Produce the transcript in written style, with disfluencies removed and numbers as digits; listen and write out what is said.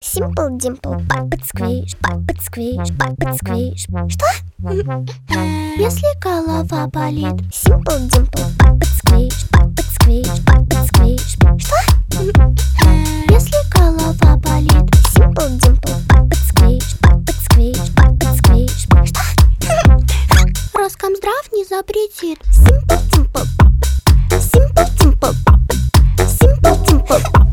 Simple Dimple, puppet squish, puppet squish, puppet squish. Что? Если голова болит. Simple Dimple, puppet squish, puppet squish, puppet squish. Что? Если голова болит. Simple Dimple, puppet squish, puppet squish, puppet squish. Что? Роскомздрав не запретит. Simple Dimple, puppet, Simple Dimple, puppet, Simple Dimple, puppet.